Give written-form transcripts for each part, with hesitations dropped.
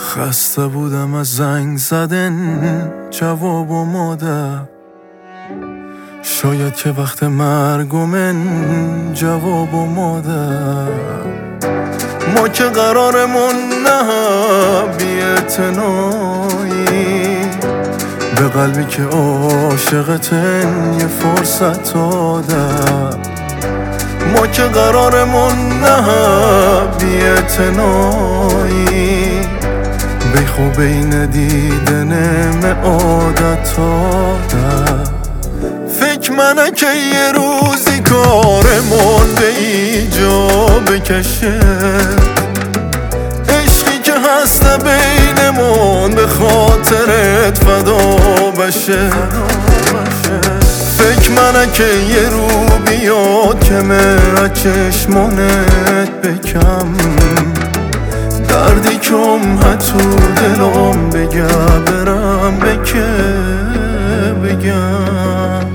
خسته بودم از زنگ زدن جواب و مادر، شاید که وقت مرگ من جواب و مادر. ما که قرارمون نه بی‌اعتنایی، به قلبی که عاشقتن یه فرصت دادم. ما که قرارمون نه بی‌اعتنایی، بی خوب این دیدنم عادت دادم. فکر منه که یه روزی کارمون به ایجا بکشه، عشقی که هست بینمون به خاطرت فدا بشه. فکر منه که یه رو بیاد که من از چشمانت بکم، دردی کم حتو دلم بگم برم به که بگم.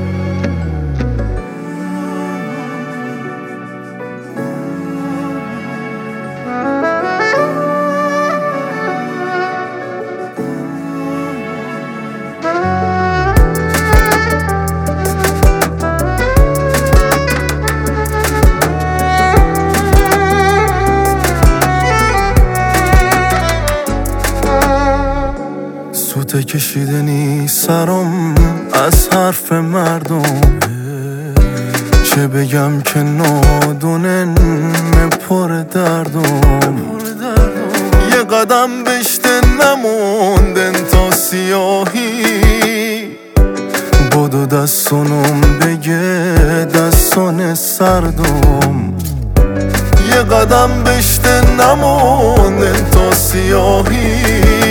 سوته کشیدنی سرم از حرف مردم، چه بگم که نادونن پر دردم. یه قدم بشته نموندن تا سیاهی، بدو دستانم بگه دستان سردم. یه قدم بشته نموندن تا سیاهی،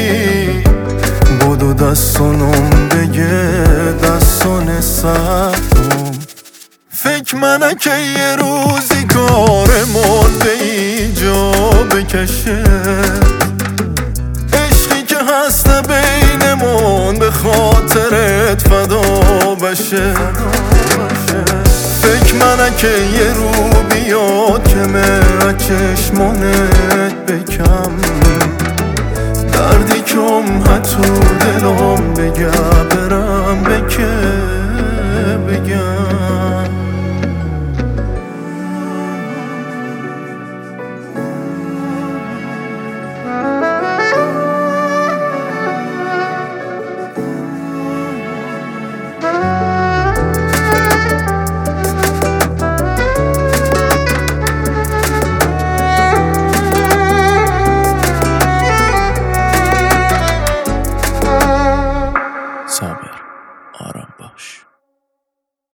بدو دستانم بگه دستان سردم. فکر منه که یه روزی کارمون به ایجا بکشه، عشقی که هست بینمون به خاطرت فدا بشه. فکر منه که یه رو بیاد که من چشمانت بکم، دردی کم حتو دلم بگم برم به که بگم.